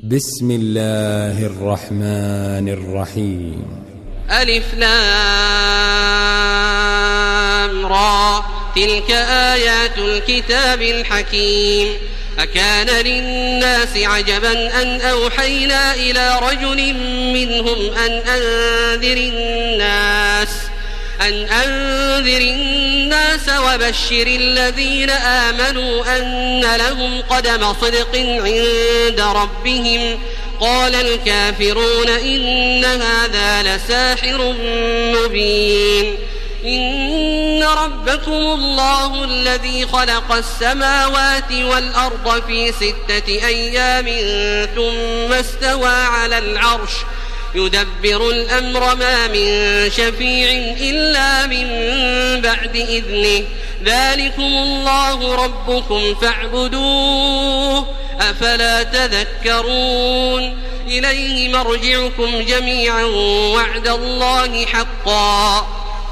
بسم الله الرحمن الرحيم. ألف لام را تلك آيات الكتاب الحكيم. أكان للناس عجبا أن أوحينا إلى رجل منهم أن أنذر الناس وبشر الذين آمنوا أن لهم قدم صدق عند ربهم. قال الكافرون إن هذا لساحر مبين. إن ربكم الله الذي خلق السماوات والأرض في 6 أيام ثم استوى على العرش يدبر الأمر ما من شفيع إلا من بعد إذنه. ذلكم الله ربكم فاعبدوه أفلا تذكرون. إليه مرجعكم جميعا وعد الله حقا.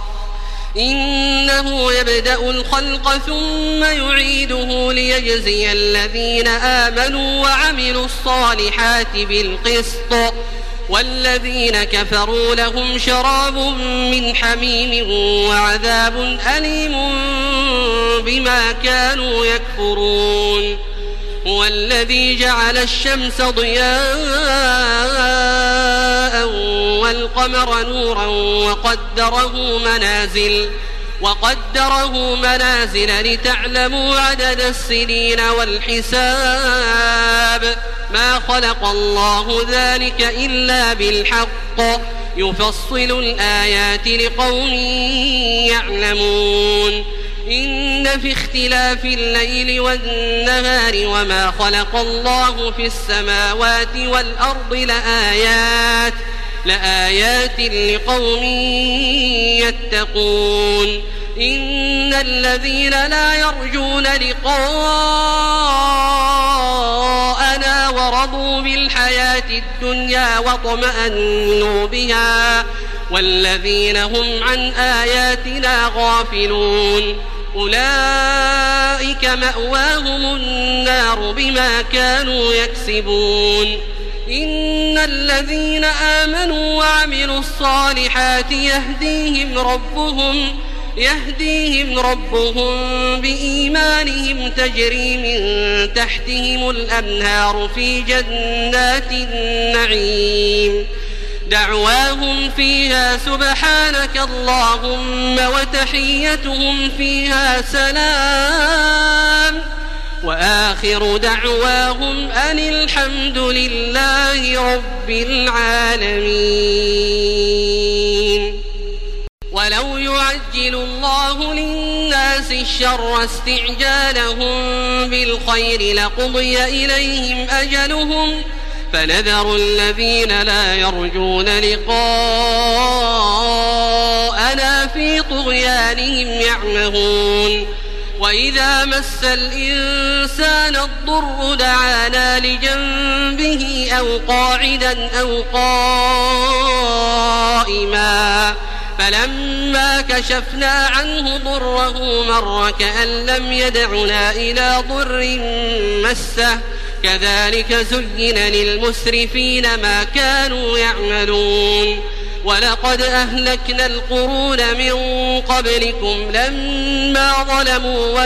إنه يبدأ الخلق ثم يعيده ليجزي الذين آمنوا وعملوا الصالحات بالقسط والذين كفروا لهم شراب من حميم وعذاب أليم بما كانوا يكفرون. هو الذي جعل الشمس ضياء والقمر نورا وقدره منازل لتعلموا عدد السنين والحساب. ما خلق الله ذلك إلا بالحق يفصل الآيات لقوم يعلمون. إن في اختلاف الليل والنهار وما خلق الله في السماوات والأرض لآيات لقوم يتقون. إن الذين لا يرجون لقاءنا ورضوا بالحياة الدنيا واطمأنوا بها والذين هم عن آياتنا غافلون أولئك مأواهم النار بما كانوا يكسبون. إن الذين آمنوا وعملوا الصالحات يهديهم ربهم بإيمانهم تجري من تحتهم الأنهار في جنات النعيم. دعواهم فيها سبحانك اللهم وتحيتهم فيها سلام وآخر دعواهم أن الحمد لله رب العالمين. ولو يعجل الله للناس الشر استعجالهم بالخير لقضي إليهم أجلهم فنذر الذين لا يرجون لقاءنا في طغيانهم يعمهون. وإذا مس الإنسان الضر دعانا لجنبه أو قاعدا أو قائما فلما كشفنا عنه ضره مر كأن لم يدعنا إلى ضر مسه كذلك زين للمسرفين ما كانوا يعملون. ولقد أهلكنا القرون من قبلكم لما ظلموا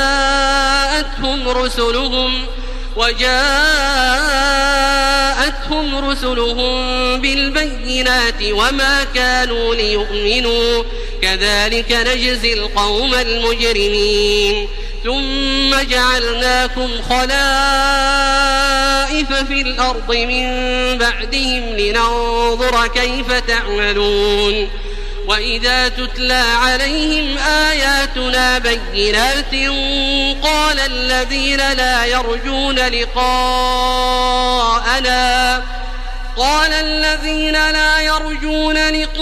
وجاءتهم رسلهم بالبينات وما كانوا ليؤمنوا كذلك نجزي القوم المجرمين. ثم جعلناكم خلائف في الأرض من بعدهم لننظر كيف تعملون. وإذا تتلى عليهم آياتنا بينات قال الذين لا يرجون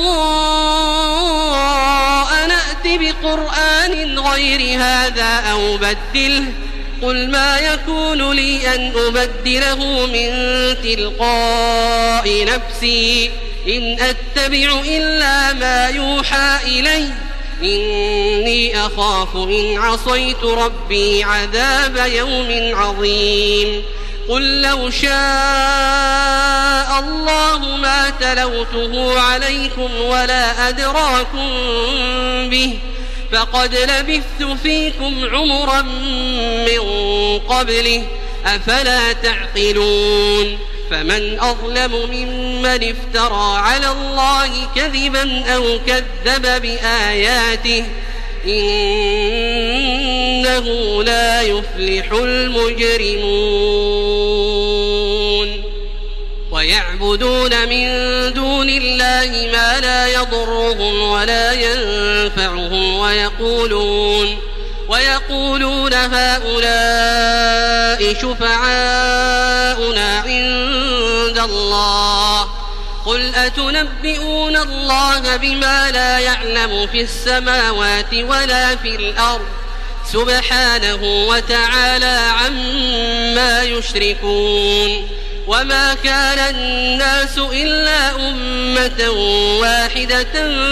لقاءنا ائت بقرآن غير هذا أو بدله قل ما يكون لي أن أبدله من تلقاء نفسي إن أتبع إلا ما يوحى إلي إني أخاف إن عصيت ربي عذاب يوم عظيم. قل لو شاء تلوته عليكم ولا أدراكم به فقد لبثت فيكم عمرا من قبله أفلا تعقلون فمن أظلم ممن افترى على الله كذبا أو كذب بآياته إنه لا يفلح المجرمون ويعبدون من دون الله ما لا يضرهم ولا ينفعهم ويقولون هؤلاء شفعاؤنا عند الله قل أتنبئون الله بما لا يعلم في السماوات ولا في الأرض سبحانه وتعالى عما يشركون وما كان الناس إلا أمة واحدة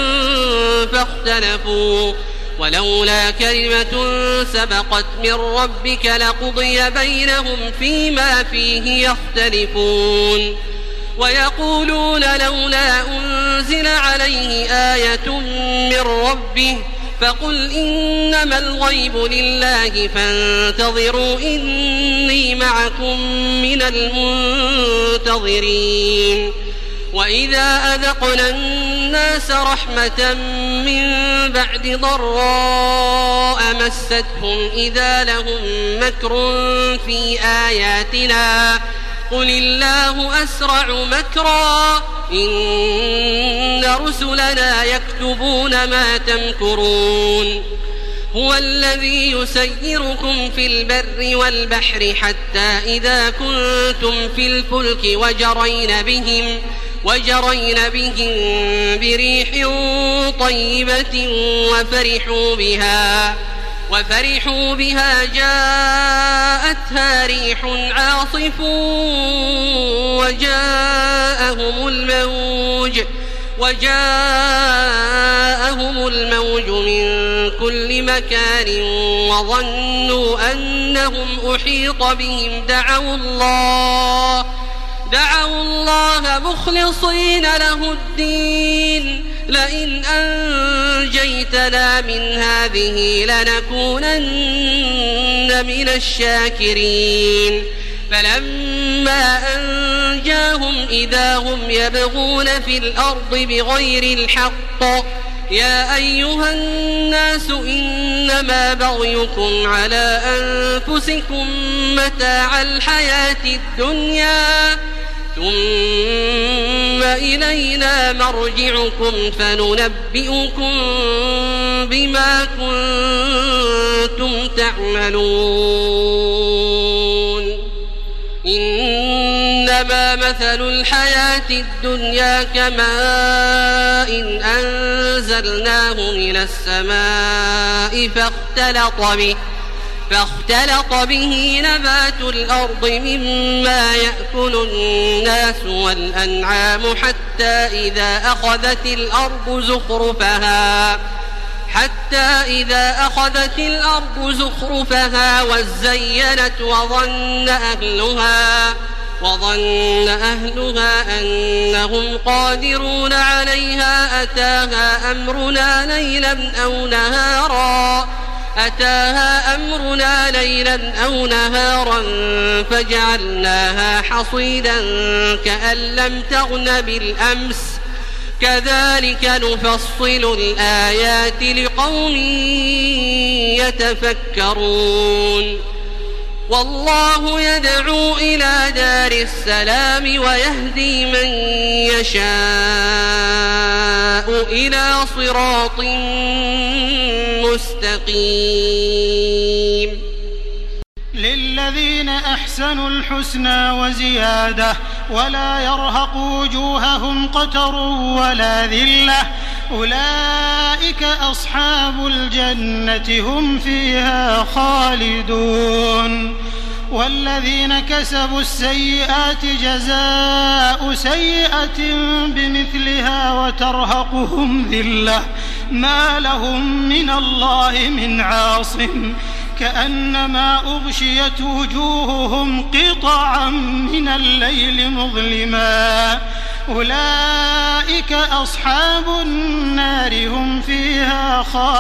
فاختلفوا ولولا كلمة سبقت من ربك لقضي بينهم فيما فيه يختلفون ويقولون لولا أنزل عليه آية من ربه فقل إنما الغيب لله فانتظروا إني معكم من المنتظرين وإذا أذقنا الناس رحمة من بعد ضراء مستهم إذا لهم مكر في آياتنا قل الله أسرع مكرا إن رسلنا يكتبون ما تمكرون هو الذي يسيركم في البر والبحر حتى إذا كنتم في الفلك وجرين بهم بريح طيبة وفرحوا بها جاءتها ريح عاصف وجاءهم الموج من كل مكان وظنوا أنهم أحيط بهم دعوا الله مخلصين له الدين لئن أنجيتنا من هذه لنكونن من الشاكرين فلما أنجاهم إذا هم يبغون في الأرض بغير الحق يا أيها الناس إنما بغيكم على أنفسكم متاع الحياة الدنيا ثم إلينا مرجعكم فننبئكم بما كنتم تعملون إنما مثل الحياة الدنيا كماء أنزلناه من السماء فاختلط به نبات الأرض مما يأكل الناس والأنعام حتى إذا أخذت الأرض زخرفها وزينت وظن أهلها أنهم قادرون عليها أتاها أمرنا ليلا أو نهارا فجعلناها حصيدا كأن لم تغن بالأمس كذلك نفصل الآيات لقوم يتفكرون والله يدعو إلى دار السلام ويهدي من يشاء إلى صراط مستقيم للذين أحسنوا الحسنى وزيادة ولا يرهق وجوههم قتر ولا ذلة أولئك أصحاب الجنة هم فيها خالدون والذين كسبوا السيئات جزاء سيئة بمثلها وترهقهم ذلة ما لهم من الله من عاصم كأنما أغشيت وجوههم قطعا من الليل مظلما أولئك أصحاب النار هم فيها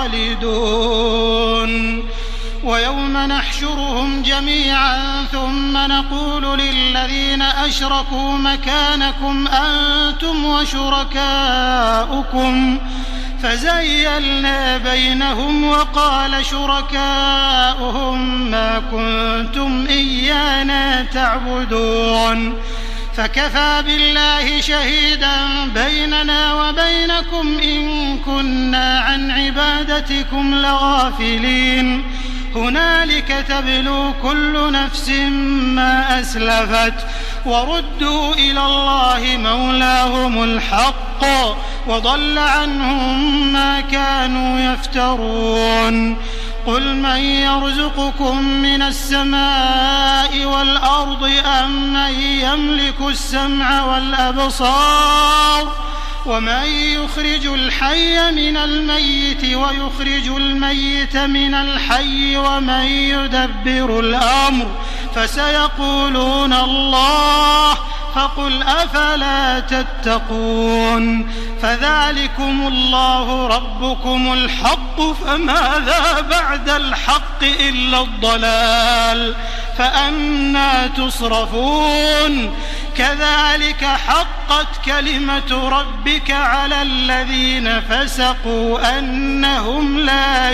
خالدون ويوم نحشرهم جميعا ثم نقول للذين أشركوا مكانكم أنتم وشركاؤكم فزيلنا بينهم وقال شركاؤهم ما كنتم إيانا تعبدون فكفى بالله شهيدا بيننا وبينكم إن كنا عن عبادتكم لغافلين هنالك تبلو كل نفس ما أسلفت وردوا إلى الله مولاهم الحق وضل عنهم ما كانوا يفترون قل من يرزقكم من السماء والأرض أم من يملك السمع والأبصار ومن يخرج الحي من الميت ويخرج الميت من الحي ومن يدبر الأمر فسيقولون الله فقل أفلا تتقون فذلكم الله ربكم الحق فماذا بعد الحق إلا الضلال فأنى تصرفون كذلك حقت كلمة ربك على الذين فسقوا أنهم لا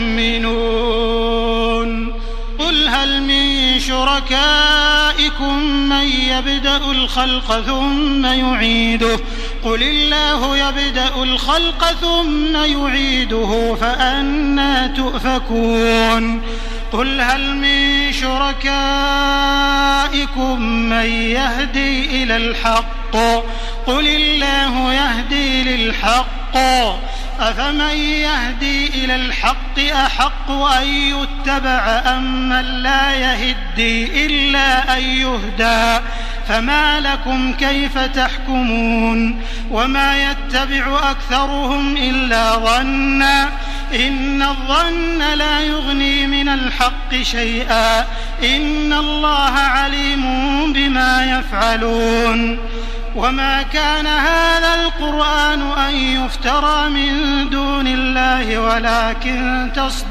يؤمنون قل هل من شركائكم من يبدأ الخلق ثم يعيده قل الله يبدأ الخلق ثم يعيده فأنى تؤفكون قل هل من شركائكم من يهدي إلى الحق قل الله يهدي للحق أفمن يهدي إلى الحق أحق أن يتبع أم من لا يهدي إلا أن يهدى فما لكم كيف تحكمون وما يتبع أكثرهم إلا ظنا إن الظن لا يغني من الحق شيئا إن الله عليم بما يفعلون وما كان هذا القرآن أن يفترى من دون الله ولكن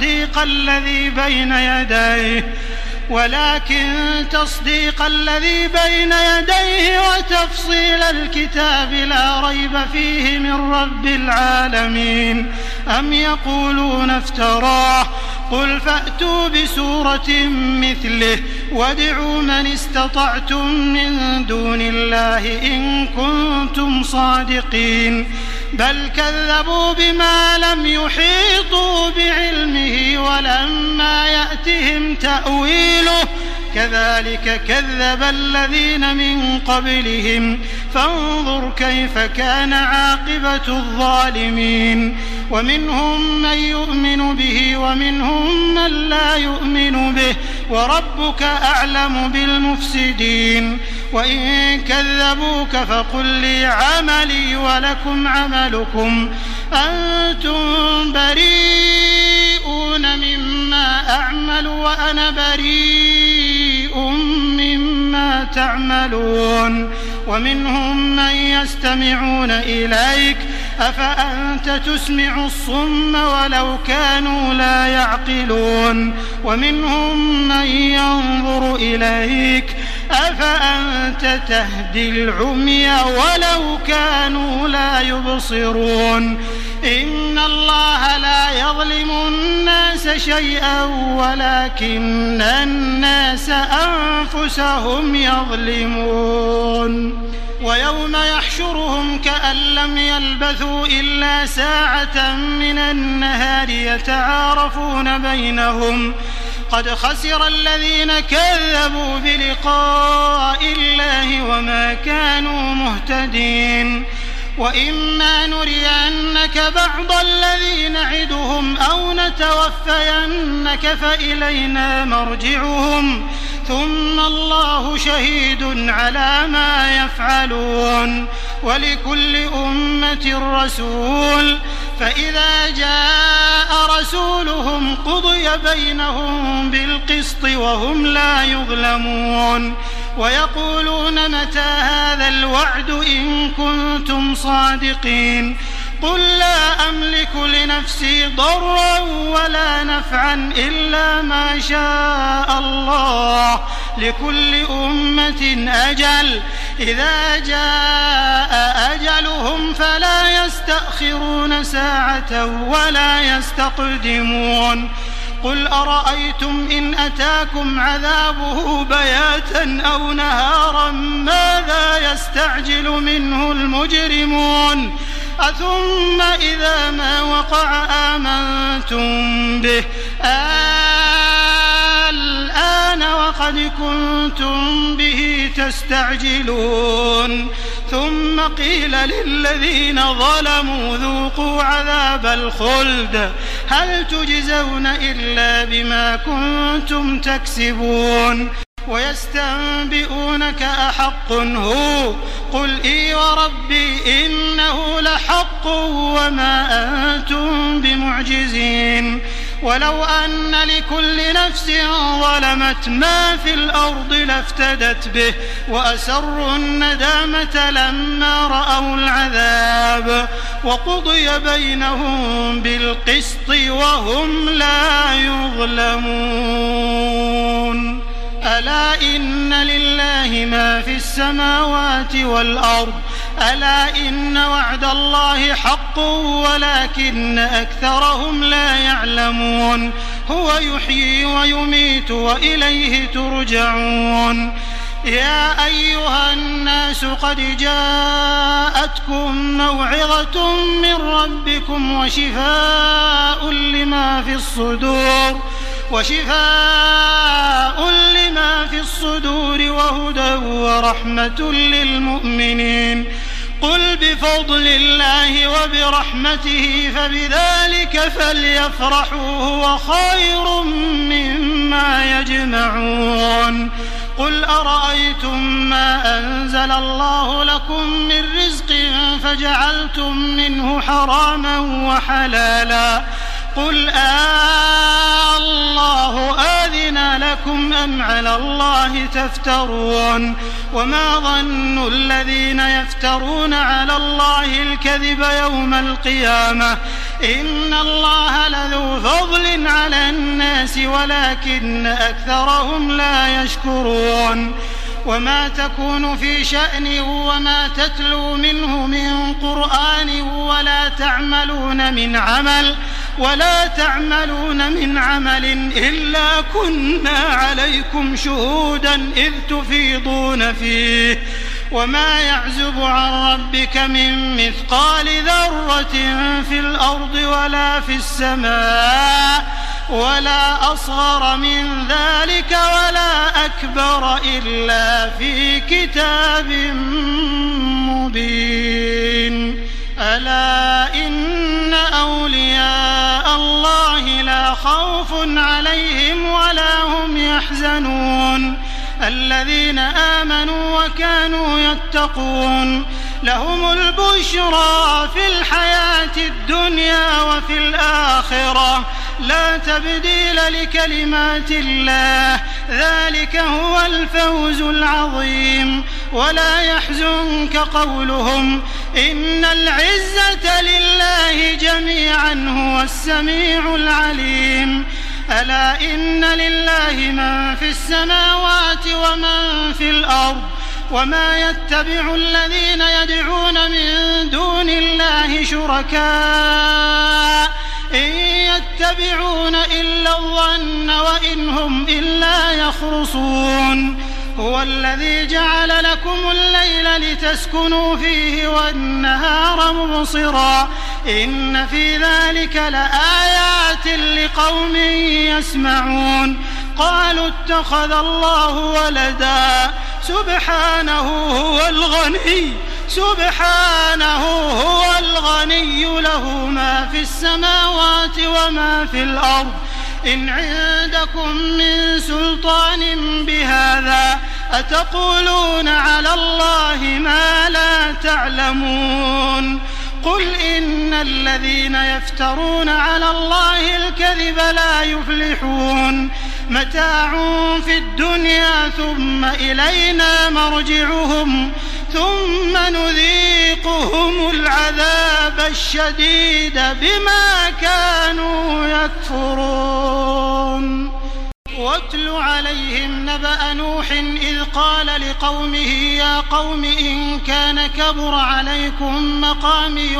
تصديق الذي بين يديه وتفصيل الكتاب لا ريب فيه من رب العالمين أم يقولون افتراه قل فأتوا بسورة مثله وادعوا من استطعتم من دون الله إن كنتم صادقين بل كذبوا بما لم يحيطوا بعلمه ولما يأتهم تأويله كذلك كذب الذين من قبلهم فانظر كيف كان عاقبة الظالمين ومنهم من يؤمن به ومنهم من لا يؤمن به وربك أعلم بالمفسدين وإن كذبوك فقل لي عملي ولكم عملكم أنتم بريئون مما أعمل وأنا بريء مما تعملون ومنهم من يستمعون إليك أفأنت تسمع الصم ولو كانوا لا يعقلون ومنهم من ينظر إليك أفأنت تهدي العمي ولو كانوا لا يبصرون إن الله لا يظلم الناس شيئا ولكن الناس أنفسهم يظلمون ويوم يحشرهم كأن لم يلبثوا إلا ساعة من النهار يتعارفون بينهم قد خسر الذين كذبوا بلقاء الله وما كانوا مهتدين وإما نرينك بعض الذي نعدهم أو نتوفينك فإلينا مرجعهم ثم الله شهيد على ما يفعلون ولكل أمة رسول فإذا جاء رسولهم قضي بينهم بالقسط وهم لا يظلمون ويقولون متى هذا الوعد إن كنتم صادقين قل لا أملك لنفسي ضرا ولا نفعا إلا ما شاء الله لكل أمة أجل إذا جاء أجلهم فلا يستأخرون ساعة ولا يستقدمون قل أرأيتم إن أتاكم عذابه بياتا أو نهارا ماذا يستعجل منه المجرمون أثم إذا ما وقع آمنتم به الآن وقد كنتم به تستعجلون ثم قيل للذين ظلموا ذوقوا عذاب الخلد هل تجزون إلا بما كنتم تكسبون ويستنبئونك أحق هو قل إي وربي إنه لحق وما أنتم بمعجزين ولو أن لكل نفس ظلمت ما في الأرض لافتدت به وأسروا الندامة لما رأوا العذاب وقضي بينهم بالقسط وهم لا يظلمون ألا إن لله ما في السماوات والأرض ألا إن وعد الله حق ولكن أكثرهم لا يعلمون هو يحيي ويميت وإليه ترجعون يا أيها الناس قد جاءتكم موعظة من ربكم وشفاء لما في الصدور وهدى ورحمة للمؤمنين قل بفضل الله وبرحمته فبذلك فليفرحوا هو خير مما يجمعون قل أرأيتم ما أنزل الله لكم من رزق فجعلتم منه حراما وحلالا قل الله آذن لكم أم على الله تفترون وما ظن الذين يفترون على الله الكذب يوم القيامة إن الله لذو فضل على الناس ولكن أكثرهم لا يشكرون وما تكون في شأن وما تتلو منه من قرآن ولا تعملون من عمل إلا كنا عليكم شهودا إذ تفيضون فيه وما يعزب عن ربك من مثقال ذرة في الأرض ولا في السماء ولا أصغر من ذلك ولا أكبر إلا في كتاب مبين ألا إن أولياء الله لا خوف عليهم ولا هم يحزنون الذين آمنوا وكانوا يتقون لهم البشرى في الحياة الدنيا وفي الآخرة لا تبديل لكلمات الله ذلك هو الفوز العظيم ولا يحزنك قولهم إن العزة لله جميعا هو السميع العليم ألا إن لله من في السماوات ومن في الأرض وما يتبع الذين يدعون من دون الله شركاء إن يتبعون إلا الظن وإن هم إلا يخرصون هو الذي جعل لكم الليل لتسكنوا فيه والنهار مبصرا إن في ذلك لآيات لقوم يسمعون قالوا اتخذ الله ولدا سبحانه هو الغني له ما في السماوات وما في الأرض إن عندكم من سلطان بهذا أتقولون على الله ما لا تعلمون قل إن الذين يفترون على الله الكذب لا يفلحون متاع في الدنيا ثم إلينا مرجعهم ثم نذيقهم العذاب الشديد بما كانوا يكفرون. واتل عليهم نبأ نوح إذ قال لقومه يا قوم إن كان كبر عليكم مقامي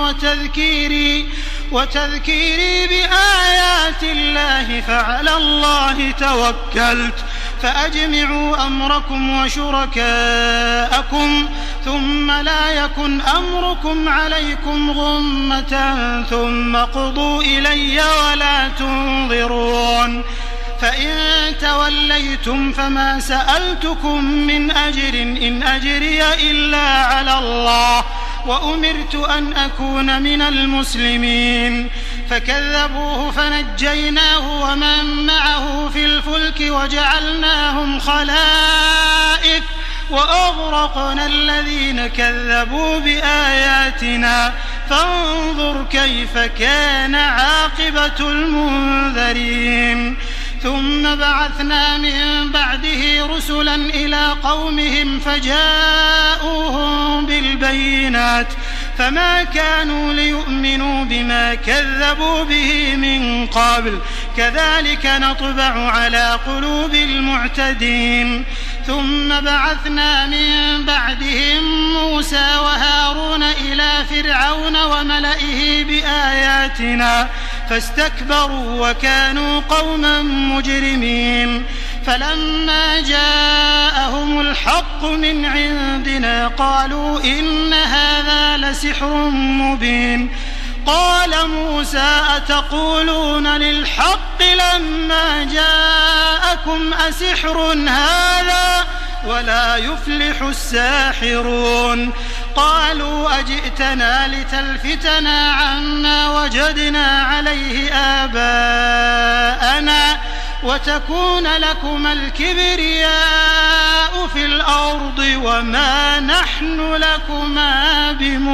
وتذكيري بآيات الله فعلى الله توكلت فأجمعوا أمركم وشركاءكم ثم لا يكن أمركم عليكم غمة ثم قضوا إلي ولا تنظرون. فإن توليتم فما سألتكم من أجر إن أجري إلا على الله وأمرت أن أكون من المسلمين. فكذبوه فنجيناه ومن معه في الفلك وجعلناهم خلائف وأغرقنا الذين كذبوا بآياتنا فانظر كيف كان عاقبة المنذرين. ثم بعثنا من بعده رسلا إلى قومهم فجاءوهم بالبينات فما كانوا ليؤمنوا بما كذبوا به من قبل كذلك نطبع على قلوب المعتدين. ثم بعثنا من بعدهم موسى وهارون إلى فرعون وملئه بآياتنا فاستكبروا وكانوا قوما مجرمين. فلما جاءهم الحق من عندنا قالوا إن هذا لسحر مبين. قال موسى أتقولون للحق لما جاءكم أسحر هذا ولا يفلح الساحرون. قالوا أجئتنا لتلفتنا عما وجدنا عليه آباءنا وتكون لكما الكبرياء في الأرض وما نحن لكما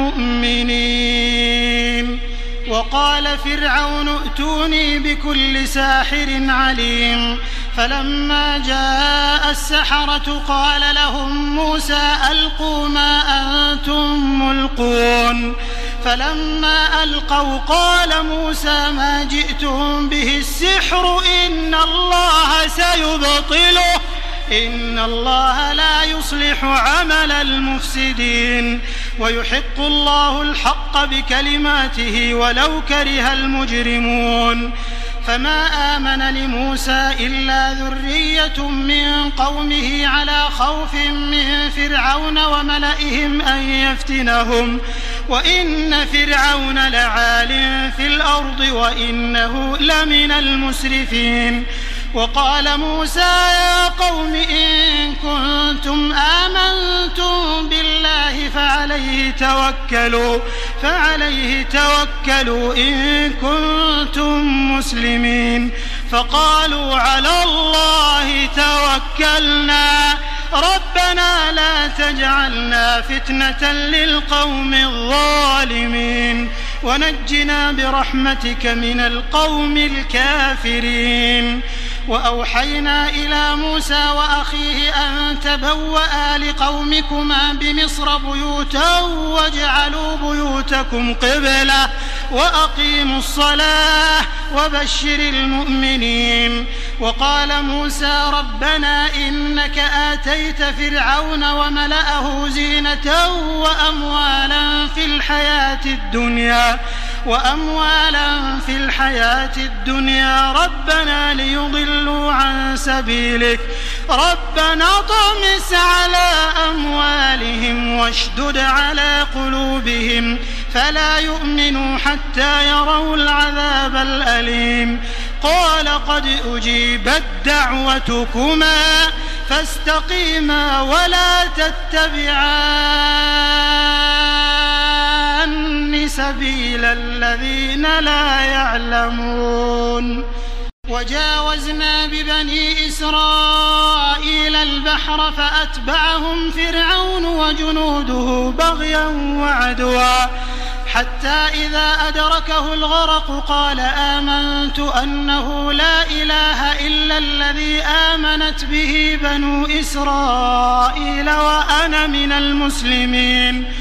بمؤمنين. وقال فرعون ائتوني بكل ساحر عليم. فلما جاء السحرة قال لهم موسى ألقوا ما أنتم ملقون. فلما ألقوا قال موسى ما جئتم به السحر إن الله سيبطله إن الله لا يصلح عمل المفسدين ويحق الله الحق بكلماته ولو كره المجرمون. فما آمن لموسى إلا ذرية من قومه على خوف من فرعون وملئهم أن يفتنهم وإن فرعون لعال في الأرض وإنه لمن المسرفين. وقال موسى يا قوم إن كنتم آمنتم بالله فعليه توكلوا إن كنتم مسلمين. فقالوا على الله توكلنا ربنا لا تجعلنا فتنة للقوم الظالمين ونجنا برحمتك من القوم الكافرين. وأوحينا إلى موسى وأخيه أن تبوأ لقومكما بمصر بيوتا واجعلوا بيوتكم قبلة وأقيموا الصلاة وبشر المؤمنين. وقال موسى ربنا إنك آتيت فرعون وملأه زينة وأموالا في الحياة الدنيا ربنا ليضلوا عن سبيلك ربنا اطمس على أموالهم واشدد على قلوبهم فلا يؤمنوا حتى يروا العذاب الأليم. قال قد أجيبت دعوتكما فاستقيما ولا تتبعان سبيل الذين لا يعلمون. وجاوزنا ببني إسرائيل البحر فأتبعهم فرعون وجنوده بغيا وعدوا حتى إذا أدركه الغرق قال آمنت أنه لا إله إلا الذي آمنت به بنو إسرائيل وأنا من المسلمين.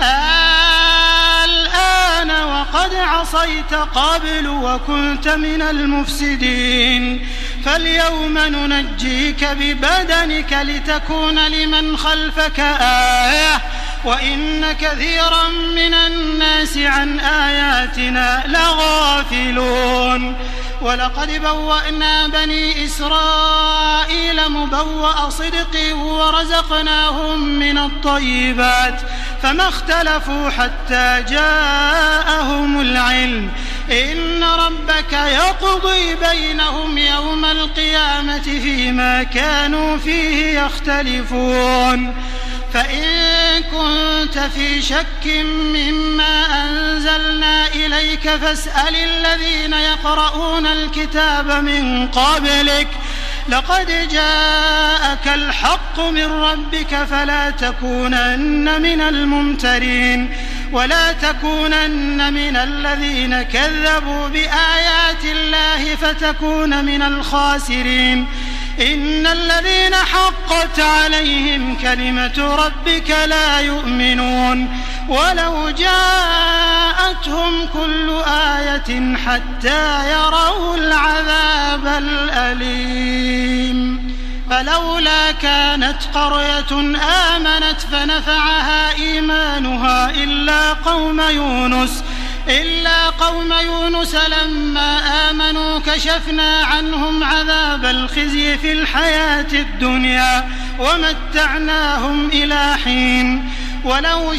الآن وقد عصيت قبل وكنت من المفسدين. فاليوم ننجيك ببدنك لتكون لمن خلفك آية وإن كثيرا من الناس عن آياتنا لغافلون. ولقد بوأنا بني إسرائيل مبوأ صدق ورزقناهم من الطيبات فما اختلفوا حتى جاءهم العلم. إن ربك يقضي بينهم يوم القيامة فيما كانوا فيه يختلفون. فإن كنت في شك مما أنزلنا إليك فاسأل الذين يقرؤون الكتاب من قبلك لقد جاءك الحق من ربك فلا تكونن من الممترين ولا تكونن من الذين كذبوا بآيات الله فتكون من الخاسرين. إن الذين حقت عليهم كلمة ربك لا يؤمنون ولو جاءتهم كل آية حتى يروا العذاب الأليم. فلولا كانت قرية آمنت فنفعها إيمانها إلا قوم يونس لما آمنوا كشفنا عنهم عذاب الخزي في الحياة الدنيا ومتعناهم إلى حين. ولو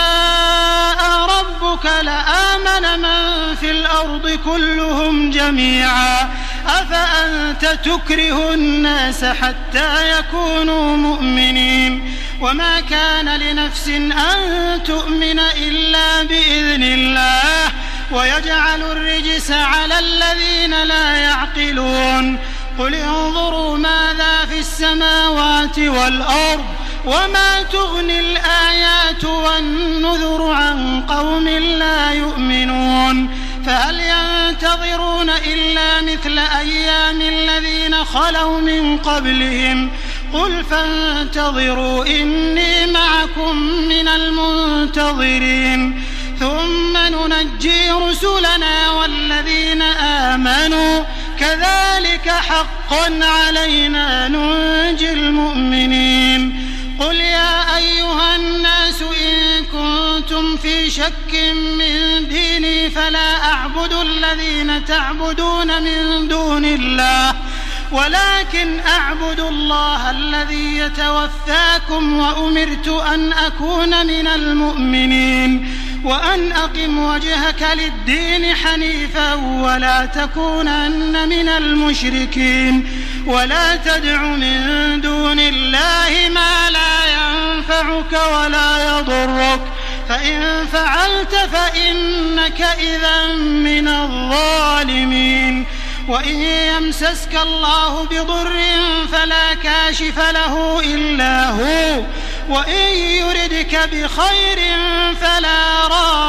شاء ربك لآمن من في الأرض كلهم جميعا أفأنت تكره الناس حتى يكونوا مؤمنين. وما كان لنفس أن تؤمن إلا بإذن الله ويجعل الرجس على الذين لا يعقلون. قل انظروا ماذا في السماوات والأرض وما تغني الآيات والنذر عن قوم لا يؤمنون. فهل ينتظرون إلا مثل أيام الذين خلوا من قبلهم قل فانتظروا إني معكم من المنتظرين. ثم ننجي رسلنا والذين آمنوا كذلك حقا علينا ننجي المؤمنين. قل يا أيها الناس إن كنتم في شك من ديني فلا أعبد الذين تعبدون من دون الله ولكن أعبد الله الذي يتوفاكم وأمرت أن أكون من المؤمنين وأن أقم وجهك للدين حنيفا ولا تكونن من المشركين ولا تدع من دون الله ما لا ينفعك ولا يضرك فإن فعلت فإنك إذا من الظالمين. وإن يمسسك الله بضر فلا كاشف له إلا هو وإن يردك بخير فلا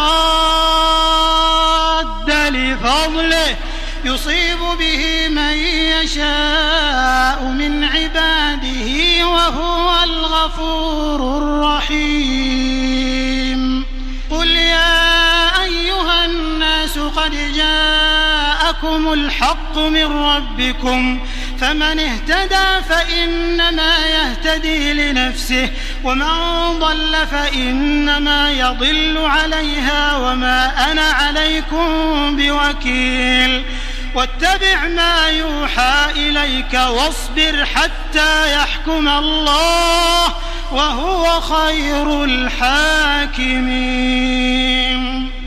راد لفضله يصيب به من يشاء من عباده وهو الغفور الرحيم. قل يا أيها الناس قد جاءكم الحق من ربكم فمن اهتدى فإنما يهتدي لنفسه ومن ضل فإنما يضل عليها وما أنا عليكم بوكيل. واتبع ما يوحى إليك واصبر حتى يحكم الله وهو خير الحاكمين.